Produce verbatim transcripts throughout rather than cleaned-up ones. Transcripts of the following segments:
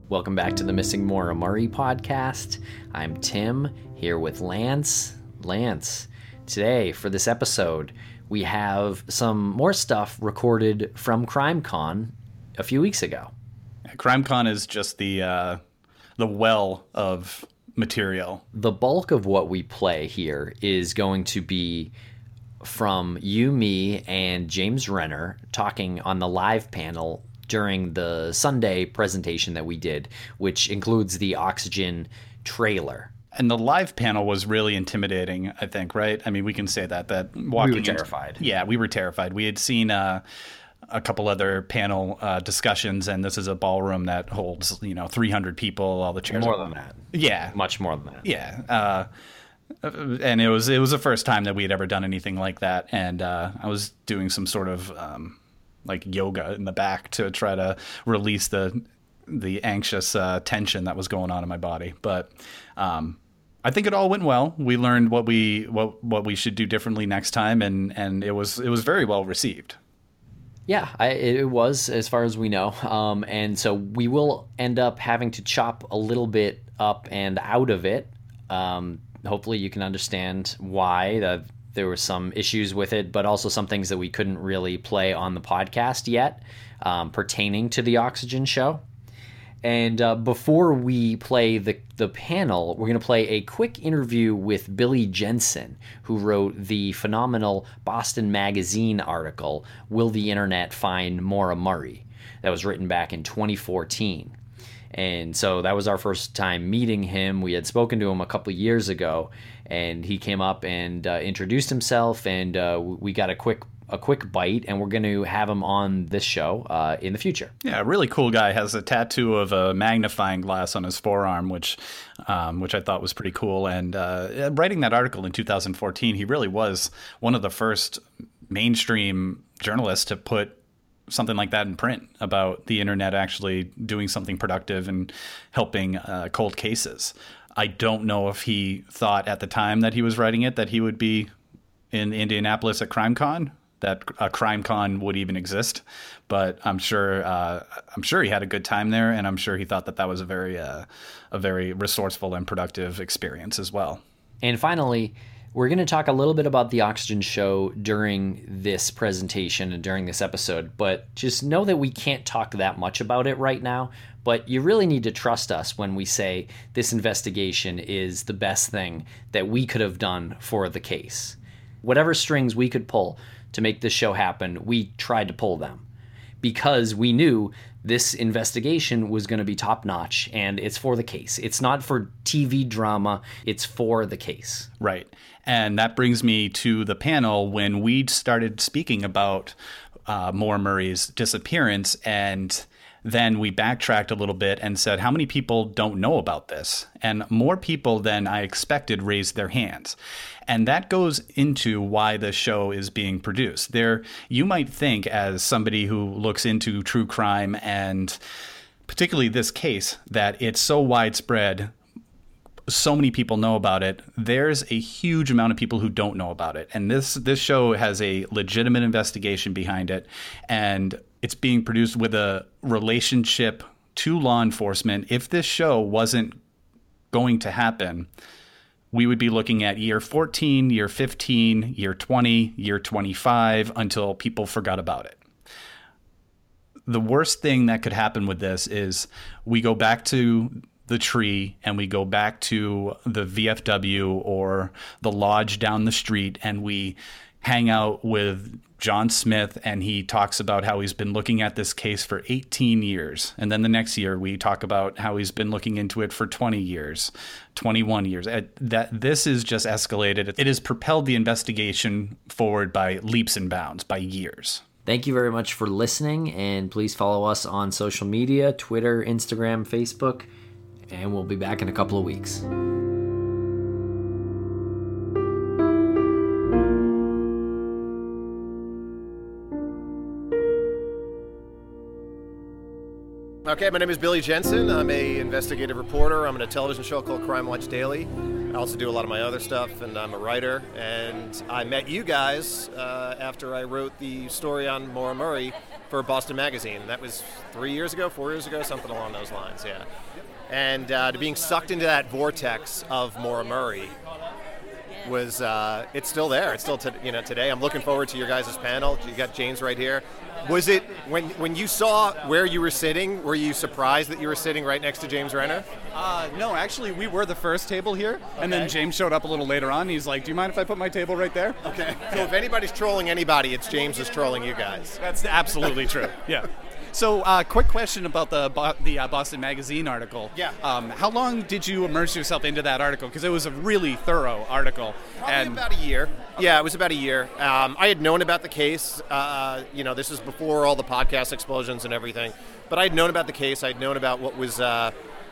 Welcome back to the Missing Maura Murray podcast. I'm Tim, here with Lance. Lance, today for this episode, we have some more stuff recorded from CrimeCon a few weeks ago. CrimeCon is just the uh, the well of material. The bulk of what we play here is going to be from you, me, and James Renner talking on the live panel during the Sunday presentation that we did, which includes the Oxygen trailer. And the live panel was really intimidating, I think, right? I mean, we can say that. that walking we were terrified. Into, yeah, we were terrified. We had seen uh, a couple other panel uh, discussions, and this is a ballroom that holds, you know, three hundred people, all the chairs. More are, than that. Yeah. Much more than that. Yeah. Uh, and it was it was the first time that we had ever done anything like that. And uh, I was doing some sort of... Um, like yoga in the back to try to release the the anxious uh, tension that was going on in my body. But um, I think it all went well. We learned what we what what we should do differently next time, and and it was it was very well received. Yeah, I, it was, as far as we know. Um, and so we will end up having to chop a little bit up and out of it. Um, hopefully you can understand why. The, There were some issues with it, but also some things that we couldn't really play on the podcast yet um, pertaining to the Oxygen show. And uh, before we play the, the panel, we're going to play a quick interview with Billy Jensen, who wrote the phenomenal Boston Magazine article, Will the Internet Find Maura Murray? That was written back in twenty fourteen. And so that was our first time meeting him. We had spoken to him a couple of years ago, and he came up and uh, introduced himself, and uh, we got a quick a quick bite, and we're going to have him on this show uh, in the future. Yeah, a really cool guy. Has a tattoo of a magnifying glass on his forearm, which um, which I thought was pretty cool. And uh, writing that article in two thousand fourteen, he really was one of the first mainstream journalists to put something like that in print about the internet actually doing something productive and helping uh, cold cases. I don't know if he thought at the time that he was writing it that he would be in Indianapolis at CrimeCon, that a CrimeCon would even exist. But I'm sure uh, I'm sure he had a good time there, and I'm sure he thought that that was a very uh, a very resourceful and productive experience as well. And finally, we're going to talk a little bit about the Oxygen show during this presentation and during this episode, but just know that we can't talk that much about it right now. But you really need to trust us when we say this investigation is the best thing that we could have done for the case. Whatever strings we could pull to make this show happen, we tried to pull them because we knew this investigation was going to be top-notch, and it's for the case. It's not for T V drama. It's for the case. Right. And that brings me to the panel when we started speaking about uh, Maura Murray's disappearance, and then we backtracked a little bit and said, how many people don't know about this? And more people than I expected raised their hands. And that goes into why the show is being produced. There, you might think, as somebody who looks into true crime and particularly this case, that it's so widespread, so many people know about it. There's a huge amount of people who don't know about it. And this this show has a legitimate investigation behind it, and it's being produced with a relationship to law enforcement. If this show wasn't going to happen, we would be looking at year fourteen, year fifteen, year twenty, year twenty-five until people forgot about it. The worst thing that could happen with this is we go back to the tree and we go back to the V F W or the lodge down the street, and we hang out with John Smith, and he talks about how he's been looking at this case for eighteen years. And then the next year we talk about how he's been looking into it for twenty years, twenty-one years. That this is just escalated. It has propelled the investigation forward by leaps and bounds, by years. Thank you very much for listening, and please follow us on social media, Twitter, Instagram, Facebook, and we'll be back in a couple of weeks. Okay, my name is Billy Jensen. I'm a investigative reporter. I'm on a television show called Crime Watch Daily. I also do a lot of my other stuff, and I'm a writer. And I met you guys uh, after I wrote the story on Maura Murray for Boston Magazine. That was three years ago, four years ago, something along those lines, yeah. And uh, to being sucked into that vortex of Maura Murray was, uh, it's still there. It's still, t- you know, today. I'm looking forward to your guys' panel. You got James right here. Was it, when when you saw where you were sitting, were you surprised that you were sitting right next to James Renner? Uh, no, actually, we were the first table here, and okay. then James showed up a little later on. He's like, do you mind if I put my table right there? Okay. So if anybody's trolling anybody, it's James is trolling you guys. That's absolutely true, yeah. So, uh, quick question about the the uh, Boston Magazine article. Yeah. Um, how long did you immerse yourself into that article? Because it was a really thorough article. Probably and about a year. Yeah, it was about a year. Um, I had known about the case. Uh, you know, this is before all the podcast explosions and everything. But I had known about the case. I had known about what was. Uh,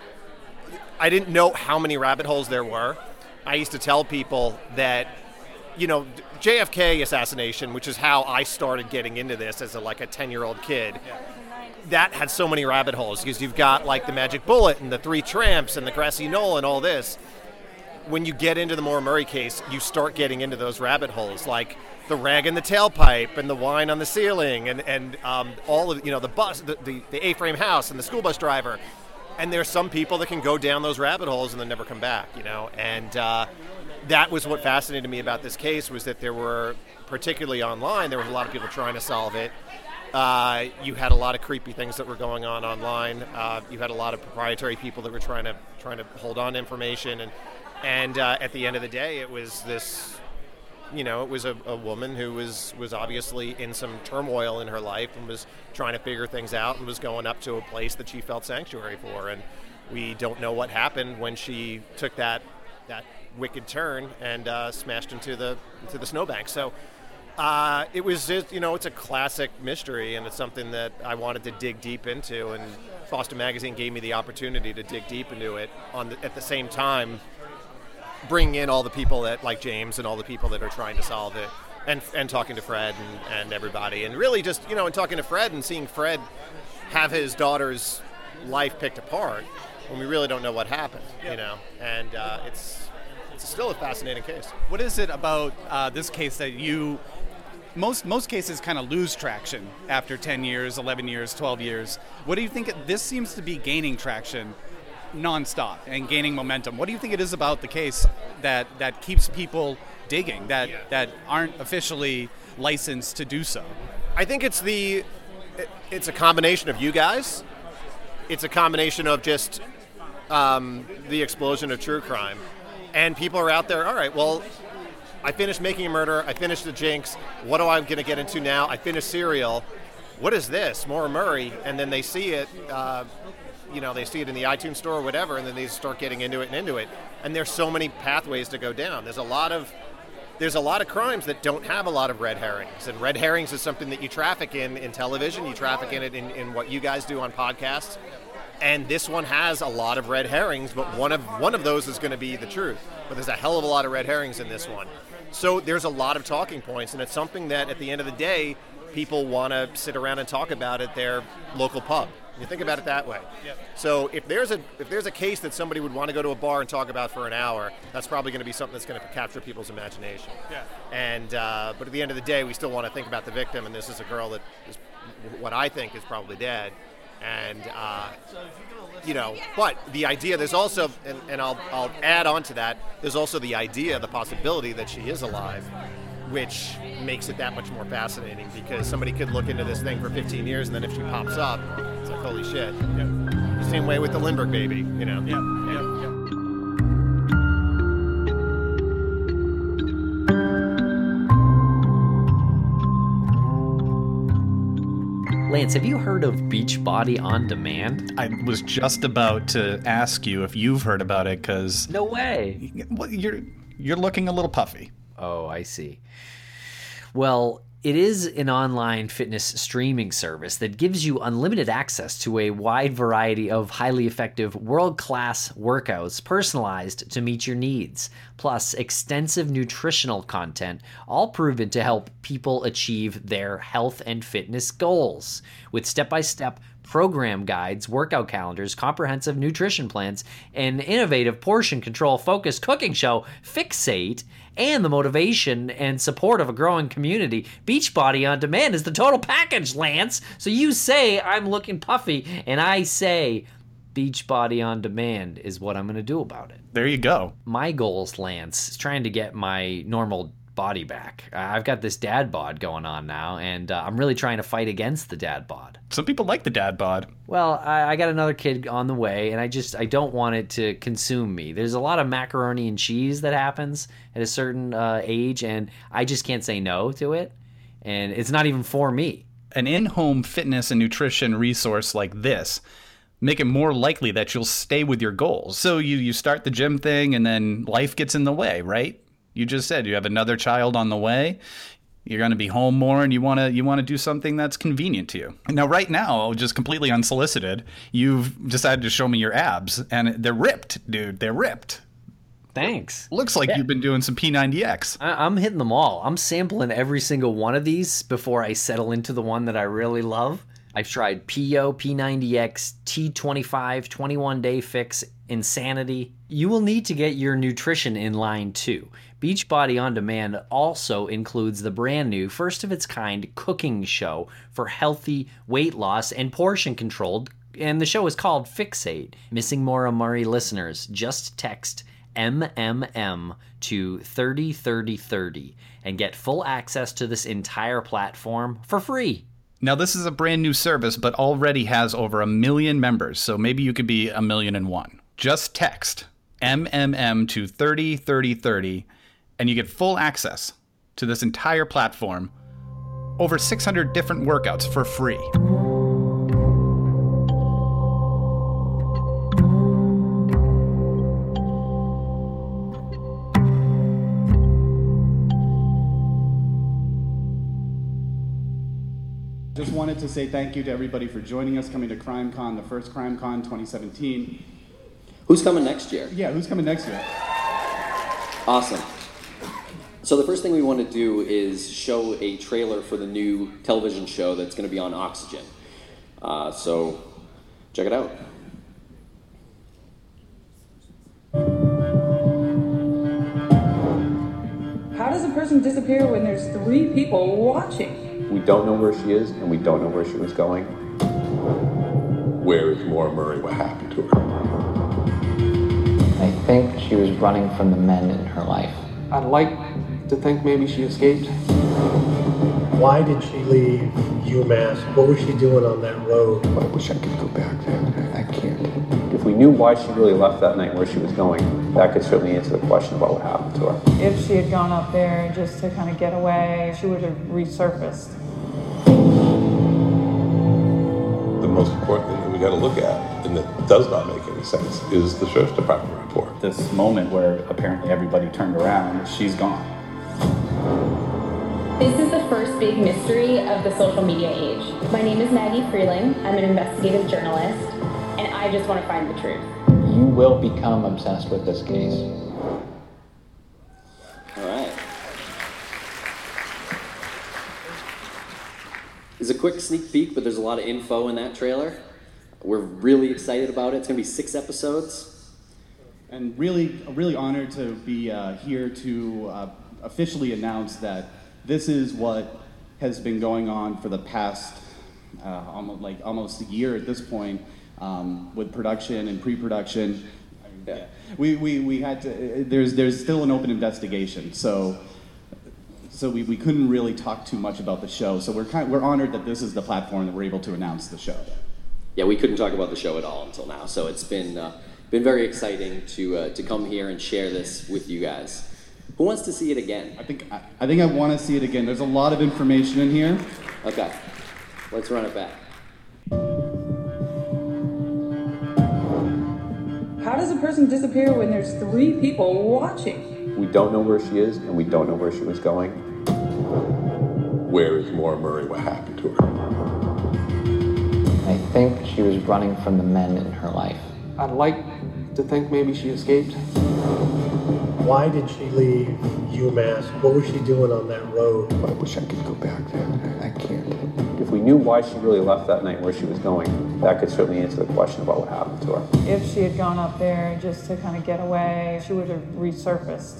I didn't know how many rabbit holes there were. I used to tell people that, you know, J F K assassination, which is how I started getting into this as a, like a ten-year-old kid. Yeah. That had so many rabbit holes because you've got like the Magic Bullet and the Three Tramps and the Grassy Knoll and all this. When you get into the Maura Murray case, you start getting into those rabbit holes, like the rag in the tailpipe and the wine on the ceiling and, and um, all of, you know, the bus, the, the, the A-frame house and the school bus driver. And there's some people that can go down those rabbit holes and then never come back, you know. And uh, that was what fascinated me about this case, was that there were, particularly online, there was a lot of people trying to solve it. Uh, you had a lot of creepy things that were going on online. Uh, you had a lot of proprietary people that were trying to trying to hold on to information, and and uh, at the end of the day, it was this, you know, it was a, a woman who was was obviously in some turmoil in her life and was trying to figure things out and was going up to a place that she felt sanctuary for, and we don't know what happened when she took that that wicked turn and uh, smashed into the into the snowbank. So. Uh, it was just, you know, it's a classic mystery, and it's something that I wanted to dig deep into, and Boston Magazine gave me the opportunity to dig deep into it on the, at the same time bringing in all the people that, like James, and all the people that are trying to solve it, and and talking to Fred and, and everybody, and really just, you know, and talking to Fred and seeing Fred have his daughter's life picked apart when we really don't know what happened, you know, and uh, it's it's still a fascinating case. What is it about uh, this case that you... Most most cases kind of lose traction after ten years, eleven years, twelve years. What do you think? It, this seems to be gaining traction nonstop and gaining momentum. What do you think it is about the case that, that keeps people digging, that, yeah. that aren't officially licensed to do so? I think it's the it's a combination of you guys. It's a combination of just um, the explosion of true crime. And people are out there, all right, well, I finished Making a Murderer. I finished The Jinx. What am I going to get into now? I finished Serial. What is this? Maura Murray. And then they see it, uh, you know, they see it in the iTunes store or whatever, and then they start getting into it and into it. And there's so many pathways to go down. There's a lot of there's a lot of crimes that don't have a lot of red herrings. And red herrings is something that you traffic in in television. You traffic in it in, in what you guys do on podcasts. And this one has a lot of red herrings, but one of one of those is going to be the truth. But there's a hell of a lot of red herrings in this one. So there's a lot of talking points, and it's something that at the end of the day, people want to sit around and talk about at their local pub. You think about it that way. Yep. So if there's a if there's a case that somebody would want to go to a bar and talk about for an hour, that's probably going to be something that's going to capture people's imagination. Yeah. And uh, but at the end of the day, we still want to think about the victim, and this is a girl that is what I think is probably dead. And uh, you know, but the idea, there's also, and, and I'll I'll add on to that, there's also the idea, the possibility that she is alive, which makes it that much more fascinating, because somebody could look into this thing for fifteen years, and then if she pops up, it's like, holy shit. Yeah. The same way with the Lindbergh baby, you know. Yeah, yeah, yeah. Lance, have you heard of Beachbody On Demand? I was just about to ask you if you've heard about it, because... No way. Well, you're you're looking a little puffy. Oh, I see. Well, it is an online fitness streaming service that gives you unlimited access to a wide variety of highly effective world-class workouts personalized to meet your needs, plus extensive nutritional content, all proven to help people achieve their health and fitness goals, with step-by-step program guides, workout calendars, comprehensive nutrition plans, an innovative portion control focused cooking show, Fixate, and the motivation and support of a growing community. Beachbody On Demand is the total package, Lance. So you say I'm looking puffy, and I say Beachbody On Demand is what I'm going to do about it. There you go. My goals, Lance, is trying to get my normal body back. Uh, I've got this dad bod going on now, and uh, I'm really trying to fight against the dad bod. Some people like the dad bod. Well, I, I got another kid on the way, and I just I don't want it to consume me. There's a lot of macaroni and cheese that happens at a certain uh, age, and I just can't say no to it, and it's not even for me. An in-home fitness and nutrition resource like this make it more likely that you'll stay with your goals. So you, you start the gym thing, and then life gets in the way, right? You just said you have another child on the way. You're going to be home more, and you want to you want to do something that's convenient to you. Now, right now, just completely unsolicited, you've decided to show me your abs, and they're ripped, dude. They're ripped. Thanks. Looks like Yeah. You've been doing some P ninety X. I- I'm hitting them all. I'm sampling every single one of these before I settle into the one that I really love. I've tried P O, P ninety X, T twenty-five, twenty-one day Fix, Insanity. You will need to get your nutrition in line too. Beachbody On Demand also includes the brand new, first of its kind cooking show for healthy weight loss and portion controlled, and the show is called Fixate. Missing Maura Murray listeners, just text M M M to thirty thirty thirty and get full access to this entire platform for free. Now, this is a brand new service, but already has over a million members, so maybe you could be a million and one. Just text M M M to thirty thirty thirty, and you get full access to this entire platform, over six hundred different workouts for free. Just wanted to say thank you to everybody for joining us, coming to CrimeCon, the first CrimeCon twenty seventeen. Who's coming next year? Yeah, who's coming next year? Awesome. So the first thing we want to do is show a trailer for the new television show that's going to be on Oxygen. Uh, so check it out. How does a person disappear when there's three people watching? We don't know where she is, and we don't know where she was going. Where is Maura Murray? What happened to her? I think she was running from the men in her life. I'd like to think maybe she escaped. Why did she leave UMass? What was she doing on that road? I wish I could go back there. I can't. If we knew why she really left that night, where she was going, that could certainly answer the question about what happened to her. If she had gone up there just to kind of get away, she would have resurfaced. The most important thing that we got to look at, and that does not make any sense, is the sheriff's department report. This moment where apparently everybody turned around, she's gone. This is the first big mystery of the social media age. My name is Maggie Freeling. I'm an investigative journalist, and I just want to find the truth. You will become obsessed with this case. All right. It's a quick sneak peek, but there's a lot of info in that trailer. We're really excited about it. It's going to be six episodes. And really, really honored to be uh, here to uh, officially announce that this is what has been going on for the past uh, almost like almost a year at this point, um, with production and pre-production. Yeah. We, we, we had to. There's there's still an open investigation, so so we, we couldn't really talk too much about the show. So we're kind we're honored that this is the platform that we're able to announce the show. Yeah, we couldn't talk about the show at all until now. So it's been uh, been very exciting to uh, to come here and share this with you guys. Who wants to see it again? I think I, I think I want to see it again. There's a lot of information in here. Okay, let's run it back. How does a person disappear when there's three people watching? We don't know where she is, and we don't know where she was going. Where is Maura Murray? What happened to her? I think she was running from the men in her life. I'd like to think maybe she escaped. Why did she leave UMass? What was she doing on that road? I wish I could go back there. I can't. If we knew why she really left that night, where she was going, that could certainly answer the question about what happened to her. If she had gone up there just to kind of get away, she would have resurfaced.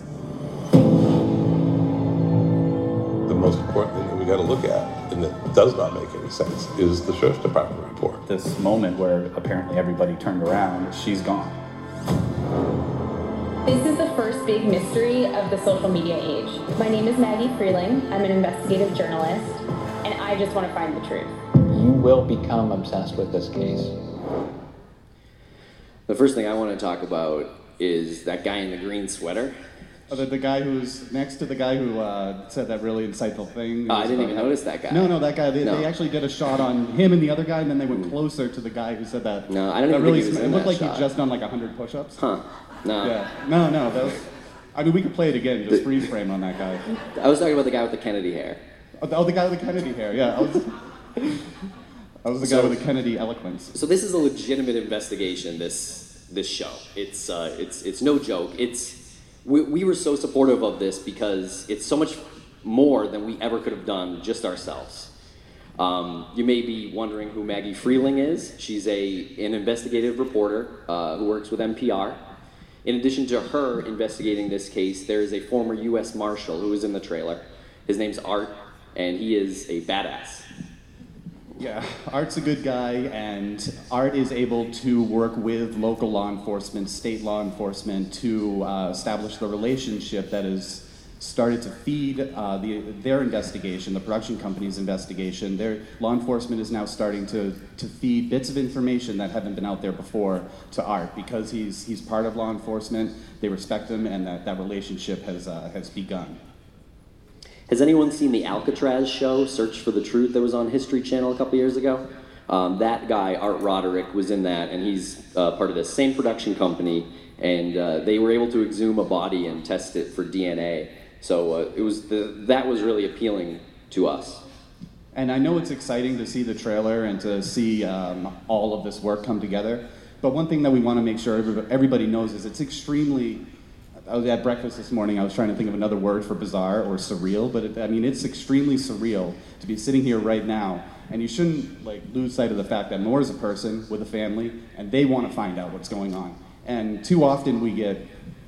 The most important thing that we got to look at, and that does not make any sense, is the sheriff's department report. This moment where apparently everybody turned around, she's gone. This is the first big mystery of the social media age. My name is Maggie Freeling. I'm an investigative journalist, and I just want to find the truth. You will become obsessed with this case. The first thing I want to talk about is that guy in the green sweater. Oh, the, the guy who's next to the guy who uh, said that really insightful thing. Oh, I didn't even notice that guy. No, no, that guy. They, No. they actually did a shot on him and the other guy, and then they went closer to the guy who said that. No, I don't that even really think he was sm- in It looked that like shot. he'd just done like one hundred push-ups. Huh. No. Yeah. No, no. That was, I mean, we could play it again, just freeze frame on that guy. I was talking about the guy with the Kennedy hair. Oh, the, oh, the guy with the Kennedy hair, yeah. I was, I was the guy So- with the Kennedy eloquence. So this is a legitimate investigation. This this show. It's uh, it's it's no joke. It's we we were so supportive of this because it's so much more than we ever could have done just ourselves. Um, you may be wondering who Maggie Freeling is. She's a an investigative reporter uh, who works with N P R. In addition to her investigating this case, there is a former U S Marshal who is in the trailer. His name's Art, and he is a badass. Yeah, Art's a good guy, and Art is able to work with local law enforcement, state law enforcement, to uh, establish the relationship that has started to feed uh, the, their investigation, the production company's investigation. Their law enforcement is now starting to, to feed bits of information that haven't been out there before to Art, because he's he's part of law enforcement. They respect him, and that, that relationship has uh, has begun. Has anyone seen the Alcatraz show, Search for the Truth, that was on History Channel a couple years ago? Um, that guy, Art Roderick, was in that, and he's uh, part of the same production company, and uh, they were able to exhume a body and test it for D N A. So uh, it was the, that was really appealing to us. And I know it's exciting to see the trailer and to see um, all of this work come together, but one thing that we want to make sure everybody, everybody knows is it's extremely... I was at breakfast this morning, I was trying to think of another word for bizarre or surreal, but it, I mean, it's extremely surreal to be sitting here right now, and you shouldn't like lose sight of the fact that Nora's a person with a family, and they want to find out what's going on. And too often we get,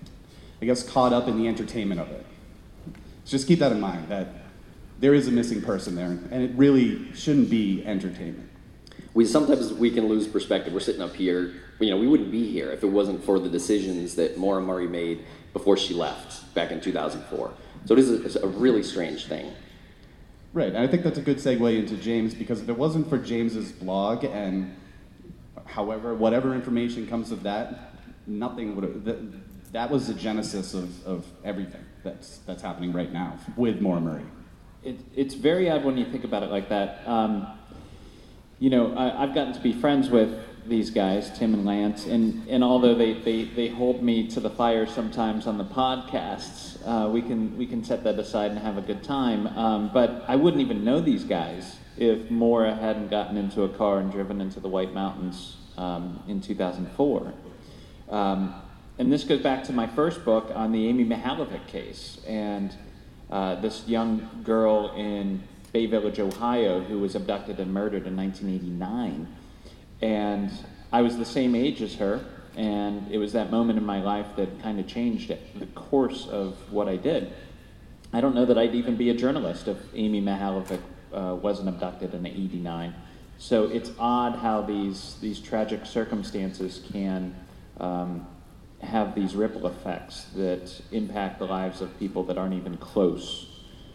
I guess, caught up in the entertainment of it. Just keep that in mind, that there is a missing person there, and it really shouldn't be entertainment. We sometimes we can lose perspective. We're sitting up here, you know, we wouldn't be here if it wasn't for the decisions that Maura Murray made before she left back in two thousand four. So it is a, it's a really strange thing. Right, and I think that's a good segue into James, because if it wasn't for James's blog and however, whatever information comes of that, nothing would have, that, that was the genesis of, of everything that's that's happening right now with Maura Murray. It, it's very odd when you think about it like that. Um, you know, I, I've gotten to be friends with these guys, Tim and Lance, and, and although they, they, they hold me to the fire sometimes on the podcasts, uh, we can we can set that aside and have a good time. Um, but I wouldn't even know these guys if Maura hadn't gotten into a car and driven into the White Mountains um, in two thousand four. Um, and this goes back to my first book on the Amy Mihaljevic case, and uh, this young girl in Bay Village, Ohio, who was abducted and murdered in nineteen eighty-nine. And I was the same age as her, and it was that moment in my life that kind of changed it, the course of what I did. I don't know that I'd even be a journalist if Amy Mihaljevic uh, wasn't abducted in eighty-nine. So it's odd how these these tragic circumstances can um, have these ripple effects that impact the lives of people that aren't even close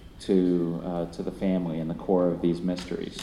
to uh, to the family and the core of these mysteries.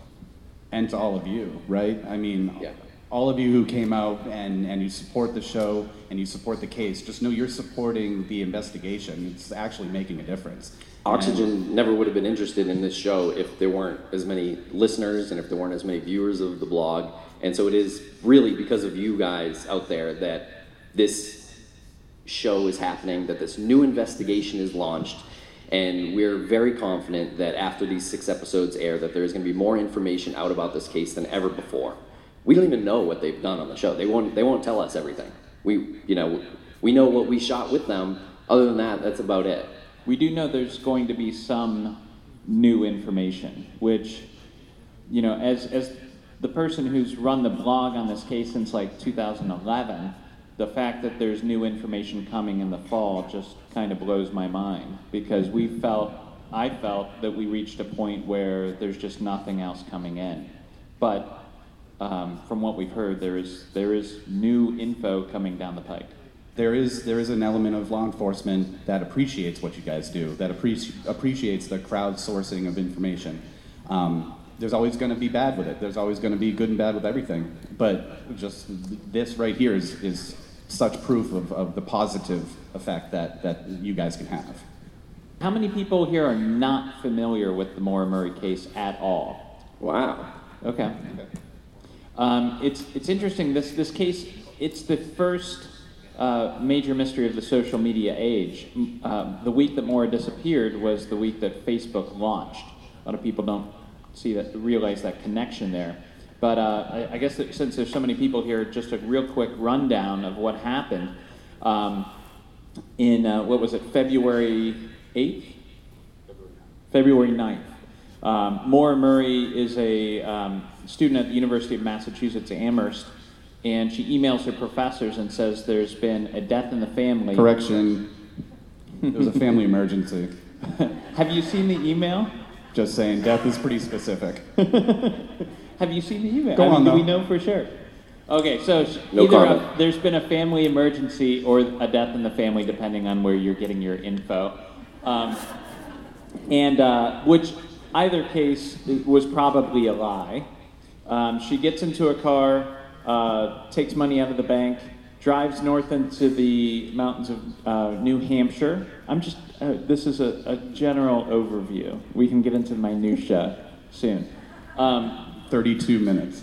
And to all of you, right? I mean, yeah. all of you who came out and, and you support the show and you support the case, just know you're supporting the investigation. It's actually making a difference. Oxygen and, never would have been interested in this show if there weren't as many listeners and if there weren't as many viewers of the blog. And so it is really because of you guys out there that this show is happening, that this new investigation is launched. And we're very confident that after these six episodes air, that there is going to be more information out about this case than ever before. We don't even know what they've done on the show. They won't. They won't tell us everything. We, you know, we know what we shot with them. Other than that, that's about it. We do know there's going to be some new information, which you know, as as the person who's run the blog on this case since like two thousand eleven, the fact that there's new information coming in the fall just kind of blows my mind, because we felt, I felt that we reached a point where there's just nothing else coming in. But um, from what we've heard, there is there is new info coming down the pike. There is there is an element of law enforcement that appreciates what you guys do, that appreci- appreciates the crowdsourcing of information. Um, there's always going to be bad with it. There's always going to be good and bad with everything. But just this right here is, is such proof of, of the positive effect that, that you guys can have. How many people here are not familiar with the Maura Murray case at all? Wow. Okay. Um, it's it's interesting. This this case, it's the first uh, major mystery of the social media age. Uh, the week that Maura disappeared was the week that Facebook launched. A lot of people don't see that, realize that connection there. But uh, I, I guess that since there's so many people here, just a real quick rundown of what happened. Um, in, uh, what was it, February eighth? February ninth. Um, Maura Murray is a um, student at the University of Massachusetts, Amherst, and she emails her professors and says there's been a death in the family. Correction, it was a family emergency. Have you seen the email? Just saying, death is pretty specific. Have you seen the email? Go I mean, on, do though. we know for sure? Okay, so No either comment. a, there's been a family emergency or a death in the family, depending on where you're getting your info. Um, and uh, which either case was probably a lie. Um, she gets into a car, uh, takes money out of the bank, drives north into the mountains of uh, New Hampshire. I'm just, uh, this is a, a general overview. We can get into minutia soon. Um, thirty-two minutes.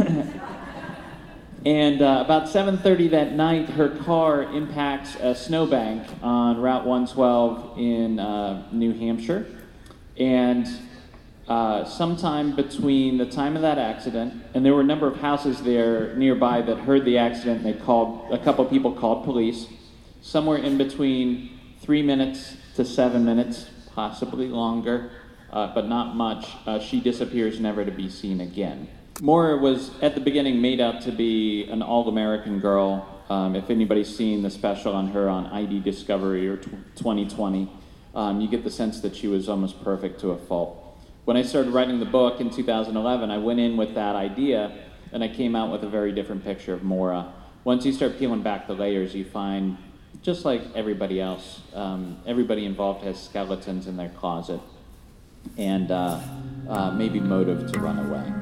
And uh, about seven thirty that night, her car impacts a snowbank on Route one twelve in uh, New Hampshire. And uh, sometime between the time of that accident, and there were a number of houses there nearby that heard the accident, and they called, a couple people called police. Somewhere in between three minutes to seven minutes, possibly longer, uh, but not much, uh, she disappears, never to be seen again. Maura was, at the beginning, made out to be an all-American girl. Um, if anybody's seen the special on her on I D Discovery or twenty twenty, um, you get the sense that she was almost perfect to a fault. When I started writing the book in two thousand eleven, I went in with that idea, and I came out with a very different picture of Maura. Once you start peeling back the layers, you find, just like everybody else, um, everybody involved has skeletons in their closet, and uh, uh, maybe motive to run away.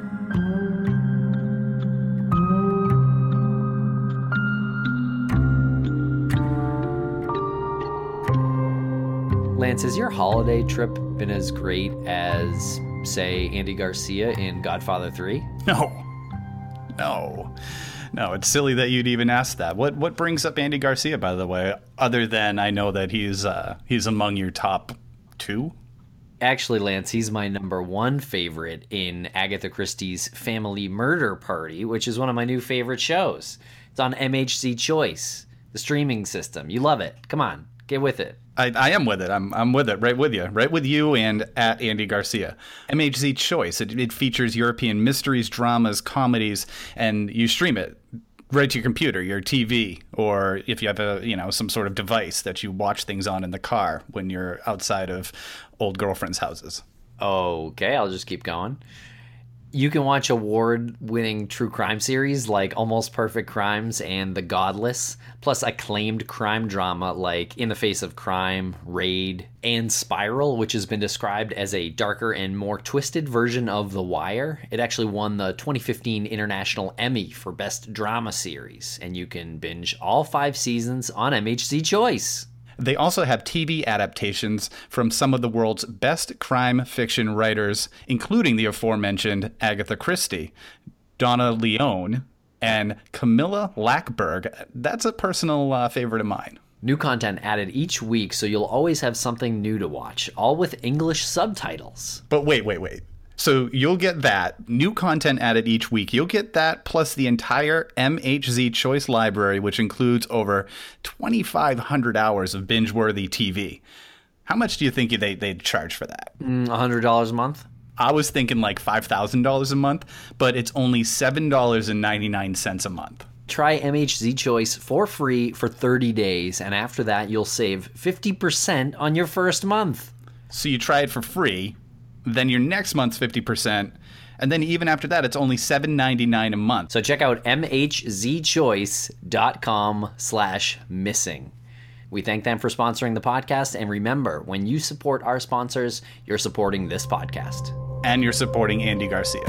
Lance, has your holiday trip been as great as, say, Andy Garcia in Godfather three? No. No. No, it's silly that you'd even ask that. What what brings up Andy Garcia, by the way, other than I know that he's uh, he's among your top two? Actually, Lance, he's my number one favorite in Agatha Christie's Family Murder Party, which is one of my new favorite shows. It's on M H C Choice, the streaming system. You love it. Come on, get with it. I, I am with it. I'm I'm with it. Right with you. Right with you and at Andy Garcia. M H C Choice. It, it features European mysteries, dramas, comedies, and you stream it right to your computer, your T V, or if you have a you know some sort of device that you watch things on in the car when you're outside of old girlfriends' houses. Okay, I'll just keep going. You can watch award-winning true crime series like Almost Perfect Crimes and The Godless, plus acclaimed crime drama like In the Face of Crime, Raid, and Spiral, which has been described as a darker and more twisted version of The Wire. It actually won the twenty fifteen International Emmy for Best Drama Series, and you can binge all five seasons on M H C Choice. They also have T V adaptations from some of the world's best crime fiction writers, including the aforementioned Agatha Christie, Donna Leone, and Camilla Lackberg. That's a personal uh, favorite of mine. New content added each week, so you'll always have something new to watch, all with English subtitles. But wait, wait, wait. So you'll get that, new content added each week. You'll get that plus the entire M H Z Choice library, which includes over twenty-five hundred hours of binge-worthy T V. How much do you think they, they'd charge for that? Mm, one hundred dollars a month? I was thinking like five thousand dollars a month, but it's only seven dollars and ninety-nine cents a month. Try M H Z Choice for free for thirty days, and after that, you'll save fifty percent on your first month. So you try it for free, then your next month's fifty percent, and then even after that, it's only seven ninety-nine a month. So check out mhzchoice.com slash missing. We thank them for sponsoring the podcast, and remember, when you support our sponsors, you're supporting this podcast. And you're supporting Andy Garcia.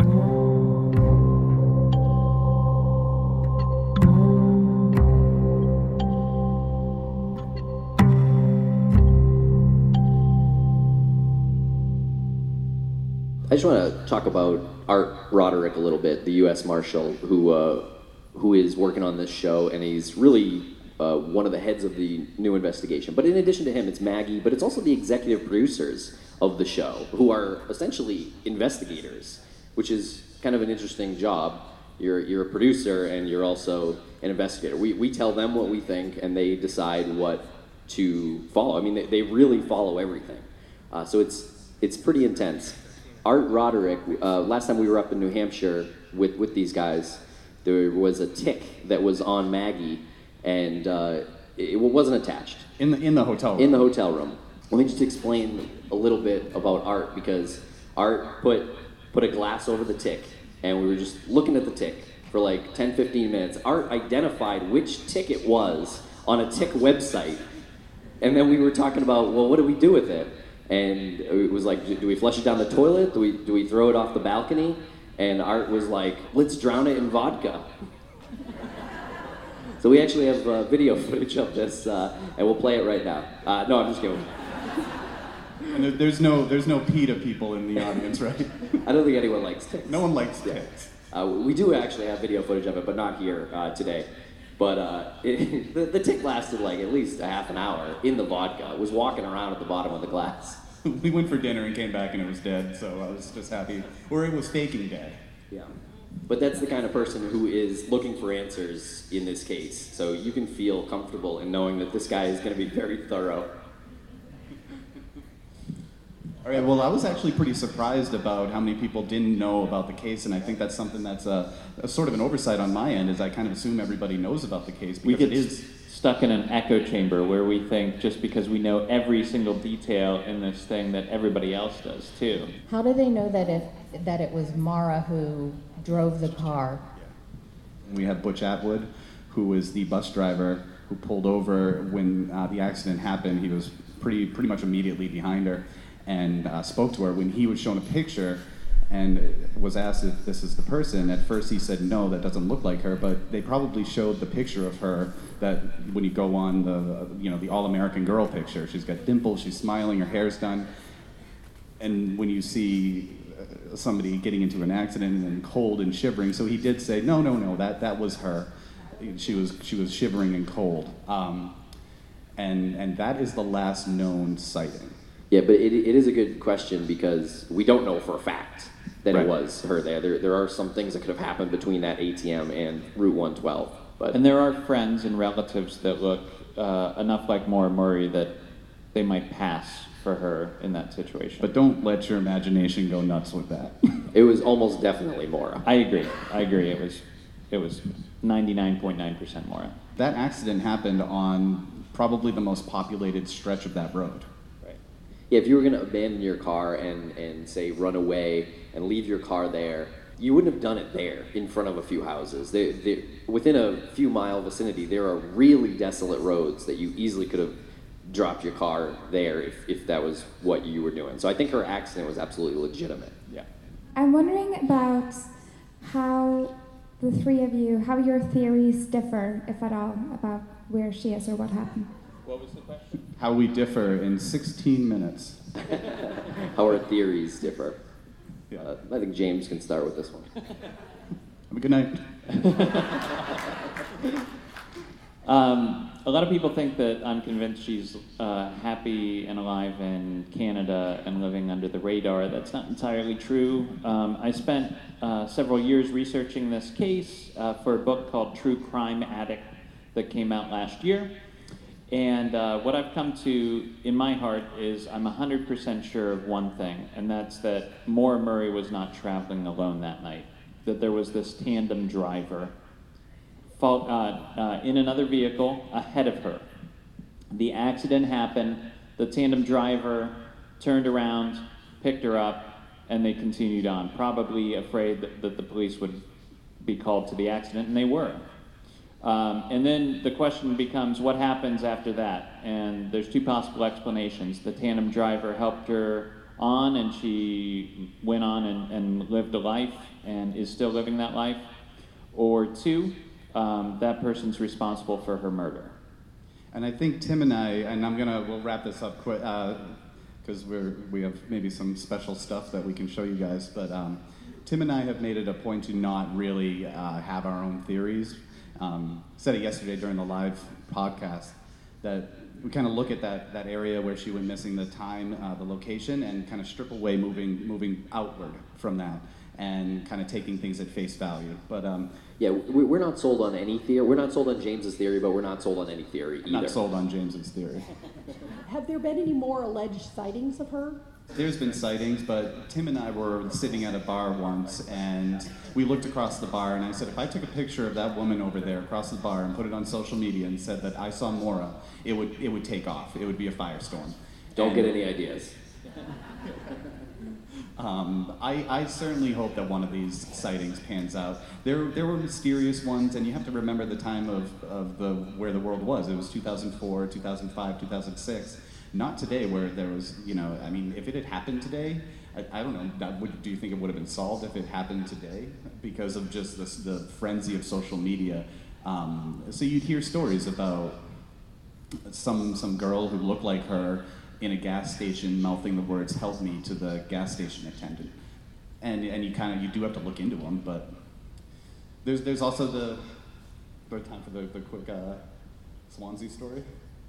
I just want to talk about Art Roderick a little bit, the U S Marshal, who uh, who is working on this show, and he's really uh, one of the heads of the new investigation. But in addition to him, it's Maggie, but it's also the executive producers of the show, who are essentially investigators, which is kind of an interesting job. You're you're a producer, and you're also an investigator. We we tell them what we think, and they decide what to follow. I mean, they, they really follow everything. Uh, so it's it's pretty intense. Art Roderick, uh, last time we were up in New Hampshire with, with these guys, there was a tick that was on Maggie, and uh, it, it wasn't attached. In the in the hotel room. In the hotel room. Let me just explain a little bit about Art, because Art put put a glass over the tick, and we were just looking at the tick for like ten, fifteen minutes. Art identified which tick it was on a tick website, and then we were talking about, well, what do we do with it? And it was like, do we flush it down the toilet? Do we do we throw it off the balcony? And Art was like, let's drown it in vodka. So we actually have uh, video footage of this, uh, and we'll play it right now. Uh, no, I'm just kidding. And there, there's no there's no PETA people in the audience, right? I don't think anyone likes ticks. No one likes ticks. Uh, we do actually have video footage of it, but not here uh, today. But uh, it, the, the tick lasted like at least a half an hour in the vodka. It was walking around at the bottom of the glass. We went for dinner and came back and it was dead, so I was just happy. Or it was faking dead. Yeah. But that's the kind of person who is looking for answers in this case. So you can feel comfortable in knowing that this guy is going to be very thorough. All right, well, I was actually pretty surprised about how many people didn't know about the case, and I think that's something that's a, a sort of an oversight on my end, is I kind of assume everybody knows about the case. We because get it is stuck in an echo chamber where we think just because we know every single detail in this thing that everybody else does too. How do they know that if that it was Mara who drove the car? We have Butch Atwood, who was the bus driver who pulled over when uh, the accident happened. He was pretty pretty much immediately behind her and uh, spoke to her. When he was shown a picture and was asked if this is the person, at first he said, no, that doesn't look like her, but they probably showed the picture of her that when you go on the, you know, the All-American Girl picture, she's got dimples, she's smiling, her hair's done. And when you see somebody getting into an accident and cold and shivering, so he did say, no, no, no, that, that was her. She was, she was shivering and cold. Um, and, and that is the last known sighting. Yeah, but it, it is a good question because we don't know for a fact that Right. it was her there. there. There are some things that could have happened between that A T M and Route one twelve. But And there are friends and relatives that look uh, enough like Maura Murray that they might pass for her in that situation. But don't let your imagination go nuts with that. It was almost definitely Maura. I agree. I agree. It was it was ninety-nine point nine percent Maura. That accident happened on probably the most populated stretch of that road. Yeah, if you were going to abandon your car and, and say run away and leave your car there, you wouldn't have done it there in front of a few houses. They, they, within a few mile vicinity, there are really desolate roads that you easily could have dropped your car there if, if that was what you were doing. So I think her accident was absolutely legitimate. Yeah. I'm wondering about how the three of you, how your theories differ, if at all, about where she is or what happened. What was the question? How we differ in sixteen minutes. How our theories differ. Yeah. Uh, I think James can start with this one. Have a good night. um, a lot of people think that I'm convinced she's uh, happy and alive in Canada and living under the radar. That's not entirely true. Um, I spent uh, several years researching this case uh, for a book called True Crime Addict that came out last year. And uh, what I've come to in my heart is I'm one hundred percent sure of one thing, and that's that Maura Murray was not traveling alone that night, that there was this tandem driver fall, uh, uh, in another vehicle ahead of her. The accident happened, the tandem driver turned around, picked her up, and they continued on, probably afraid that, that the police would be called to the accident, and they were. Um, and then the question becomes, what happens after that? And there's two possible explanations. The tandem driver helped her on, and she went on and, and lived a life and is still living that life. Or two, um, that person's responsible for her murder. And I think Tim and I, and I'm gonna, we'll wrap this up quick, because uh, we're we have maybe some special stuff that we can show you guys. But um, Tim and I have made it a point to not really uh, have our own theories. Um, said it yesterday during the live podcast that we kind of look at that that area where she went missing, the time, uh, the location, and kind of strip away, moving moving outward from that, and kind of taking things at face value. But um, yeah, we, we're not sold on any theory. We're not sold on James's theory, but we're not sold on any theory either. Not sold on James's theory. Have there been any more alleged sightings of her? There's been sightings, but Tim and I were sitting at a bar once, and we looked across the bar, and I said, if I took a picture of that woman over there across the bar and put it on social media and said that I saw Maura, it would it would take off. It would be a firestorm. Don't and, get any ideas. Um, I, I certainly hope that one of these sightings pans out. There there were mysterious ones, and you have to remember the time of, of the where the world was. It was two thousand four, two thousand five, two thousand six. Not today, where there was, you know, I mean, if it had happened today, I, I don't know, that would, do you think it would have been solved if it happened today? Because of just this, the frenzy of social media. Um, so you'd hear stories about some some girl who looked like her in a gas station mouthing the words, "Help me," to the gas station attendant. And and you kind of, you do have to look into them, but there's there's also the, do I have time for the, the quick uh, Swansea story?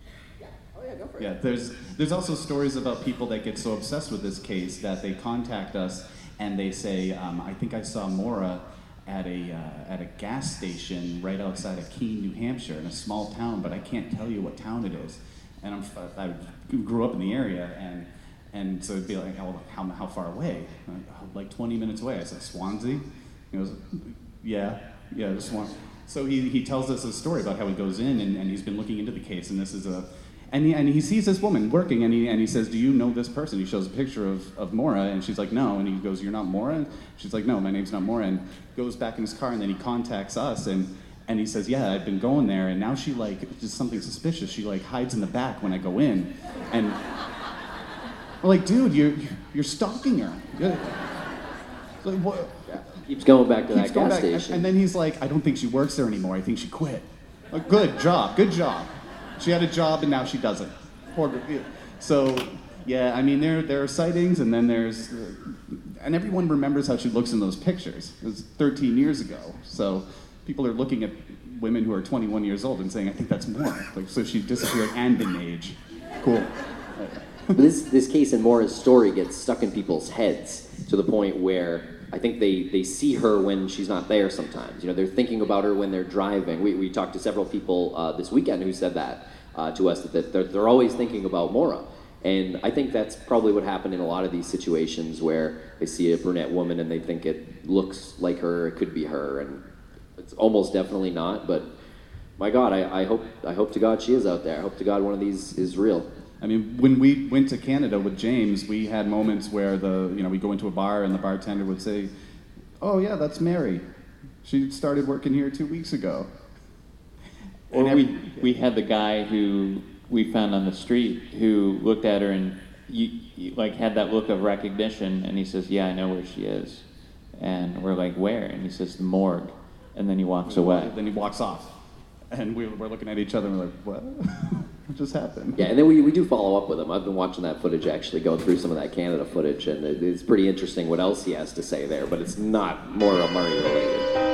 Oh yeah, go for it. Yeah, there's there's also stories about people that get so obsessed with this case that they contact us and they say, um, I think I saw Maura at a uh, at a gas station right outside of Keene, New Hampshire, in a small town, but I can't tell you what town it is. And I'm I grew up in the area, and and so it'd be like, oh, how how far away? Like twenty minutes away. I said, Swansea. He goes, yeah, yeah, Swansea. So he he tells us a story about how he goes in and, and he's been looking into the case, and this is a And he, and he sees this woman working, and he and he says, do you know this person? He shows a picture of, of Maura, and she's like, no. And he goes, you're not Maura? And she's like, no, my name's not Maura. And goes back in his car, and then he contacts us, and and he says, yeah, I've been going there, and now she, like, just something suspicious. She, like, hides in the back when I go in. And we're like, dude, you're, you're stalking her. You're, like, what? Yeah. Keeps going back to Keeps that going gas back. station. And then he's like, I don't think she works there anymore. I think she quit. Like, good job, good job. She had a job and now she doesn't. Poor girl. So, yeah, I mean, there there are sightings, and then there's, uh, and everyone remembers how she looks in those pictures. It was thirteen years ago. So people are looking at women who are twenty-one years old and saying, I think that's more. Like, so she disappeared and in age. Cool. But this this case and Maura's story gets stuck in people's heads to the point where I think they, they see her when she's not there sometimes. You know, they're thinking about her when they're driving. We we talked to several people uh, this weekend who said that uh, to us, that they're, they're always thinking about Maura. And I think that's probably what happened in a lot of these situations where they see a brunette woman and they think it looks like her, it could be her, and it's almost definitely not. But my God, I, I hope I hope to God she is out there. I hope to God one of these is real. I mean, when we went to Canada with James, we had moments where the, you know, we go into a bar and the bartender would say, oh yeah, that's Mary. She started working here two weeks ago. Or every, we, we had the guy who we found on the street who looked at her and you, you, like had that look of recognition, and he says, yeah, I know where she is. And we're like, where? And he says, the morgue. And then he walks away. Then he walks off. And we, we're looking at each other and we're like, what? What just happened? Yeah, and then we, we do follow up with him. I've been watching that footage, actually, going through some of that Canada footage, and it, it's pretty interesting what else he has to say there, but it's not Maura Murray related.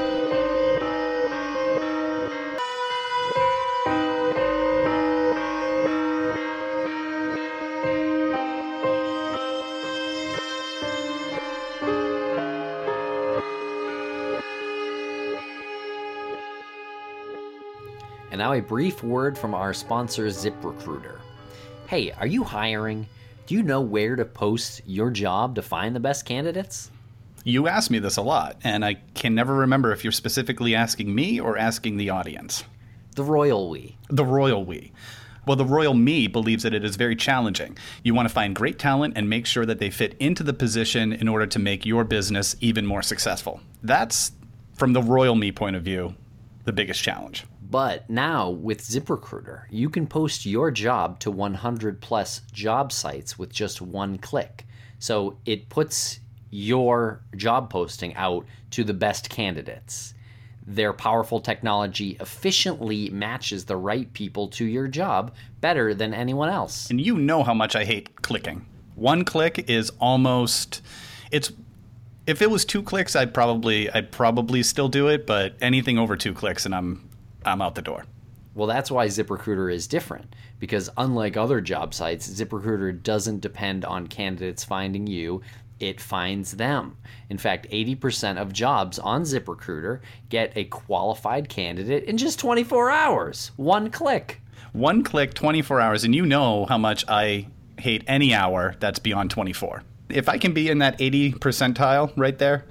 And now a brief word from our sponsor, ZipRecruiter. Hey, are you hiring? Do you know where to post your job to find the best candidates? You ask me this a lot, and I can never remember if you're specifically asking me or asking the audience. The royal we. The royal we. Well, the royal me believes that it is very challenging. You want to find great talent and make sure that they fit into the position in order to make your business even more successful. That's, from the royal me point of view, the biggest challenge. But now with ZipRecruiter, you can post your job to one hundred plus job sites with just one click. So it puts your job posting out to the best candidates. Their powerful technology efficiently matches the right people to your job better than anyone else. And you know how much I hate clicking. One click is almost, it's, if it was two clicks, I'd probably, I'd probably still do it, but anything over two clicks and I'm I'm out the door. Well, that's why ZipRecruiter is different, because unlike other job sites, ZipRecruiter doesn't depend on candidates finding you, it finds them. In fact, eighty percent of jobs on ZipRecruiter get a qualified candidate in just twenty-four hours. One click. One click, twenty-four hours, and you know how much I hate any hour that's beyond twenty-four. If I can be in that eighty percentile right there,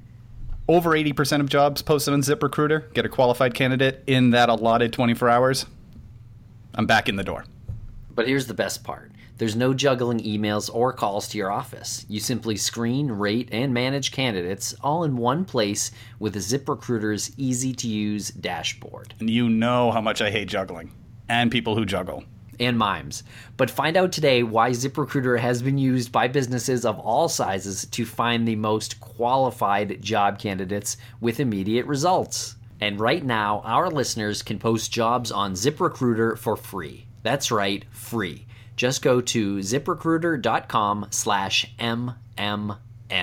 over eighty percent of jobs posted on ZipRecruiter get a qualified candidate in that allotted twenty-four hours, I'm back in the door. But here's the best part. There's no juggling emails or calls to your office. You simply screen, rate, and manage candidates all in one place with ZipRecruiter's easy-to-use dashboard. And you know how much I hate juggling. And people who juggle. And mimes. But find out today why ZipRecruiter has been used by businesses of all sizes to find the most qualified job candidates with immediate results. And right now, our listeners can post jobs on ZipRecruiter for free. That's right, free. Just go to ZipRecruiter.com slash MMM.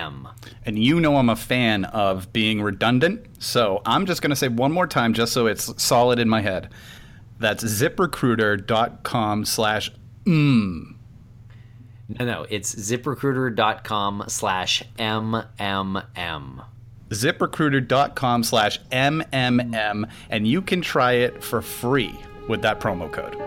And you know I'm a fan of being redundant, so I'm just going to say one more time just so it's solid in my head. That's ZipRecruiter.com slash mm. No, no, it's ZipRecruiter.com slash MMM. ZipRecruiter.com slash MMM, and you can try it for free with that promo code.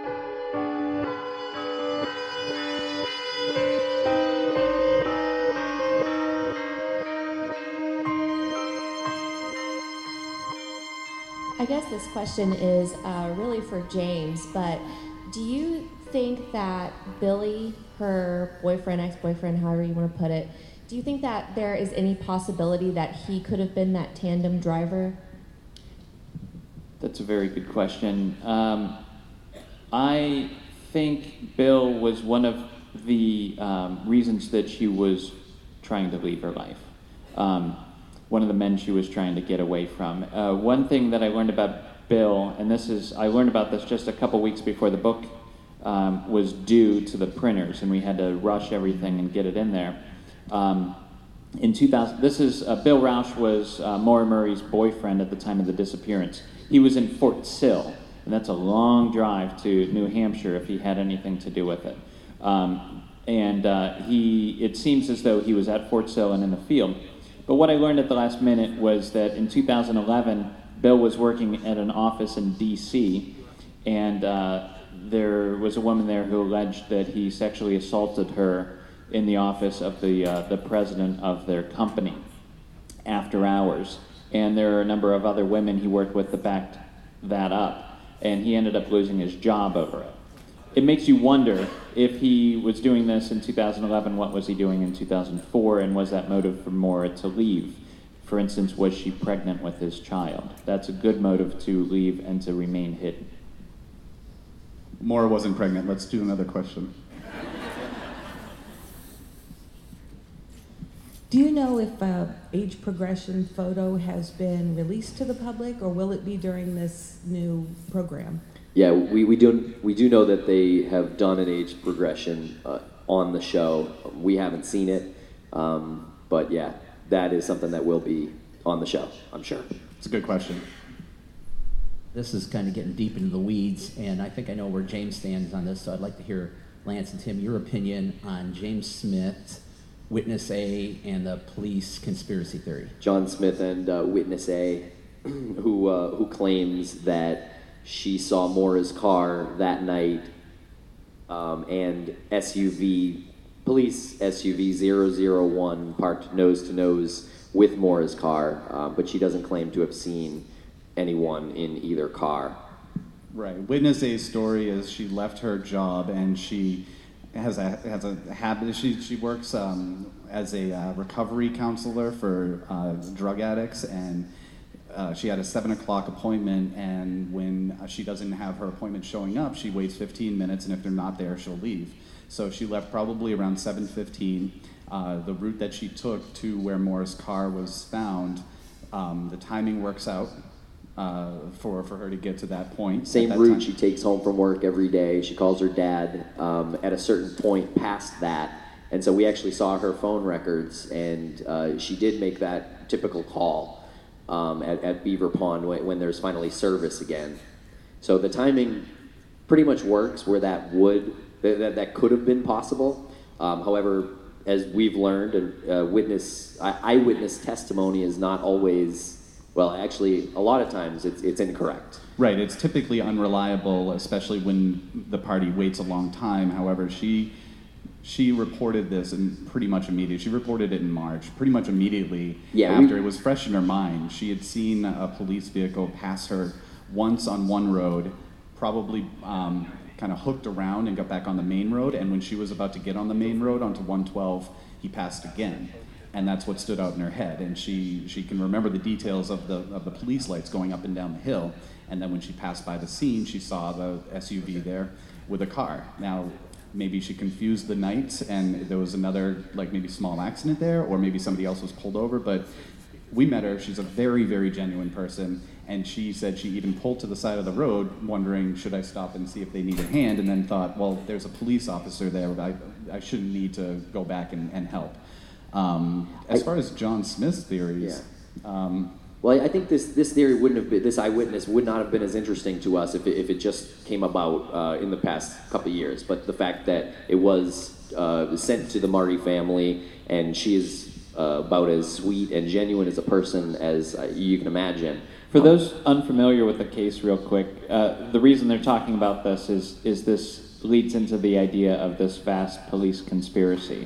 I guess this question is uh, really for James, but do you think that Billy, her boyfriend, ex-boyfriend, however you want to put it, do you think that there is any possibility that he could have been that tandem driver? That's a very good question. Um, I think Bill was one of the um, reasons that she was trying to leave her life. Um, one of the men she was trying to get away from. Uh, one thing that I learned about Bill, and this is, I learned about this just a couple weeks before the book um, was due to the printers, and we had to rush everything and get it in there. Um, in two thousand, this is, uh, Bill Rausch was uh, Maura Murray's boyfriend at the time of the disappearance. He was in Fort Sill, and that's a long drive to New Hampshire if he had anything to do with it. Um, and uh, he, it seems as though he was at Fort Sill and in the field. But what I learned at the last minute was that in two thousand eleven, Bill was working at an office in D C, and uh, there was a woman there who alleged that he sexually assaulted her in the office of the uh, the president of their company after hours. And there are a number of other women he worked with that backed that up, and he ended up losing his job over it. It makes you wonder, if he was doing this in two thousand eleven, what was he doing in two thousand four, and was that motive for Maura to leave? For instance, was she pregnant with his child? That's a good motive to leave and to remain hidden. Maura wasn't pregnant. Let's do another question. Do you know if a age progression photo has been released to the public, or will it be during this new program? Yeah, we, we do we do know that they have done an age progression uh, on the show. We haven't seen it, um, but yeah, that is something that will be on the show, I'm sure. It's a good question. This is kind of getting deep into the weeds, and I think I know where James stands on this, so I'd like to hear, Lance and Tim, your opinion on James Smith, Witness A, and the police conspiracy theory. John Smith and uh, Witness A, who uh, who claims that she saw Maura's car that night, um, and S U V, police S U V zero zero one parked nose to nose with Maura's car, uh, but she doesn't claim to have seen anyone in either car. Right. Witness A's story is she left her job and she has a has a habit. She she works um, as a uh, recovery counselor for uh, drug addicts, and uh, she had a seven o'clock appointment. And when she doesn't have her appointment showing up, she waits fifteen minutes, and if they're not there, she'll leave. So she left probably around seven fifteen. Uh, the route that she took to where Maura's car was found, um, the timing works out. Uh, for, for her to get to that point. Same that route time. she takes home from work every day. She calls her dad um, at a certain point past that. And so we actually saw her phone records, and uh, she did make that typical call um, at, at Beaver Pond when, when there's finally service again. So the timing pretty much works where that would, that, that could have been possible. Um, however, as we've learned, and uh, witness, eyewitness testimony is not always, well, actually, a lot of times it's it's incorrect. Right, it's typically unreliable, especially when the party waits a long time. However, she she reported this and pretty much immediately. She reported it in March, pretty much immediately Yeah, after we- it was fresh in her mind. She had seen a police vehicle pass her once on one road, probably um, kind of hooked around and got back on the main road. And when she was about to get on the main road onto one twelve, he passed again. And that's what stood out in her head. And she, she can remember the details of the of the police lights going up and down the hill. And then when she passed by the scene, she saw the S U V there with a car. Now, maybe she confused the nights and there was another, like maybe small accident there, or maybe somebody else was pulled over. But we met her. She's a very, very genuine person. And she said she even pulled to the side of the road wondering, should I stop and see if they need a hand? And then thought, well, there's a police officer there. I, I shouldn't need to go back and, and help. Um, as far as John Smith's theories, um, Well, I think this, this theory wouldn't have been, this eyewitness would not have been as interesting to us if it, if it just came about uh, in the past couple of years. But the fact that it was uh, sent to the Murray family, and she is uh, about as sweet and genuine as a person as uh, you can imagine. For those unfamiliar with the case, real quick, uh, the reason they're talking about this is is this leads into the idea of this vast police conspiracy.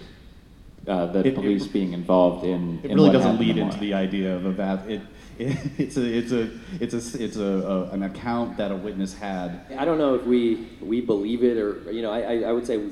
Uh, the It- police it- being involved in. It in really what doesn't happened lead to into Maura. the idea of a bad. It, it it's a it's a it's a it's a, a an account that a witness had. I don't know if we we believe it, or you know, I, I, I would say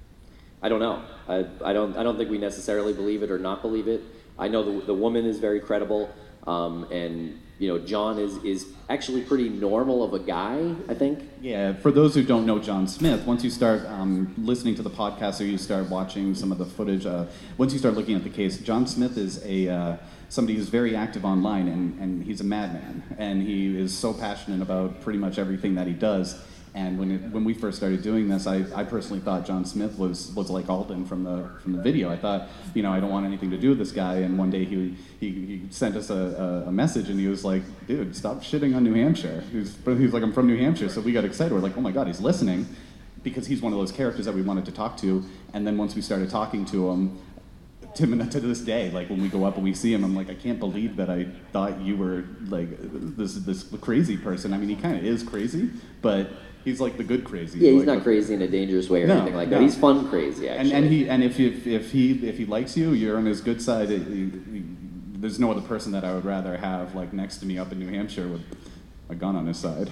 I don't know. I, I don't I don't think we necessarily believe it or not believe it. I know the the woman is very credible, um, and you know, John is is actually pretty normal of a guy, I think. Yeah, for those who don't know John Smith, once you start um, listening to the podcast or you start watching some of the footage, uh, once you start looking at the case, John Smith is a uh, somebody who's very active online, and, and he's a madman, and he is so passionate about pretty much everything that he does. And when it, when we first started doing this, I, I personally thought John Smith was, was like Alden from the from the video. I thought, you know, I don't want anything to do with this guy. And one day he he, he sent us a, a, a message, and he was like, dude, stop shitting on New Hampshire. He was, he was like, I'm from New Hampshire. So we got excited. We're like, oh my God, he's listening, because he's one of those characters that we wanted to talk to. And then once we started talking to him, to, to this day, like when we go up and we see him, I'm like, I can't believe that I thought you were like this this crazy person. I mean, he kind of is crazy, but he's like the good crazy. Yeah, he's like, not crazy in a dangerous way or No, anything like no. that. He's fun crazy, And, actually. and he and if, if if he if he likes you, you're on his good side. It, he, he, there's no other person that I would rather have like next to me up in New Hampshire with a gun on his side.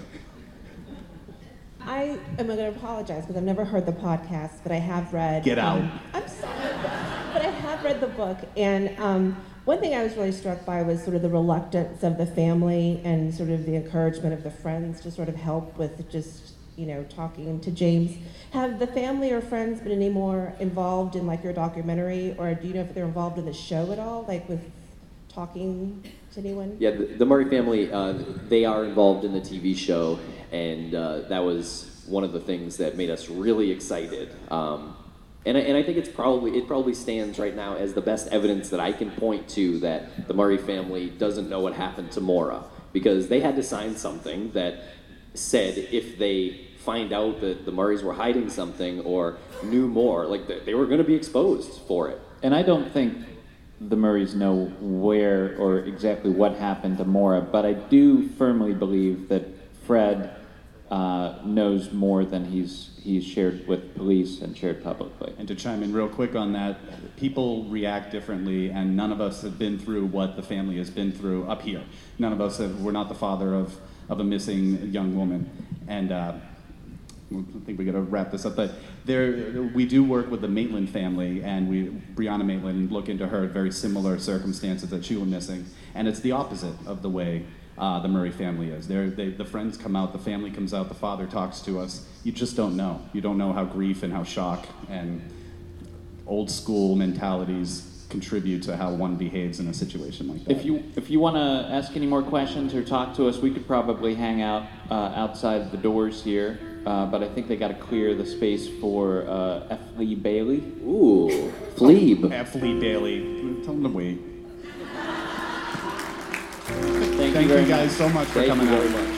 I am going to apologize because I've never heard the podcast, but I have read. Get out. Um, I'm sorry, but I have read the book, and um, one thing I was really struck by was sort of the reluctance of the family and sort of the encouragement of the friends to sort of help with just, you know, talking to James. Have the family or friends been any more involved in like your documentary, or do you know if they're involved in the show at all, like with talking to anyone? Yeah, the, the Murray family, uh, they are involved in the T V show, and uh, that was one of the things that made us really excited. Um, and, I, and I think it's probably it probably stands right now as the best evidence that I can point to that the Murray family doesn't know what happened to Maura, because they had to sign something that said if they find out that the Murrays were hiding something or knew more, like they, they were going to be exposed for it. And I don't think the Murrays know where or exactly what happened to Maura, but I do firmly believe that Fred uh, knows more than he's he's shared with police and shared publicly. And to chime in real quick on that, people react differently, and none of us have been through what the family has been through up here. None of us have, we're not the father of, of a missing young woman. And uh, I think we got to wrap this up, but there we do work with the Maitland family, and we Brianna Maitland look into her very similar circumstances that she was missing, and it's the opposite of the way uh, the Murray family is. They're, they, the friends come out, the family comes out, the father talks to us. You just don't know. You don't know how grief and how shock and old school mentalities contribute to how one behaves in a situation like that. If you if you want to ask any more questions or talk to us, we could probably hang out uh, outside the doors here. Uh, but I think they got to clear the space for uh, F. Lee Bailey. Ooh, Fleeb. F. Lee Bailey. Tell them to wait. Thank, Thank you, you guys so much for Thank coming you out. very much.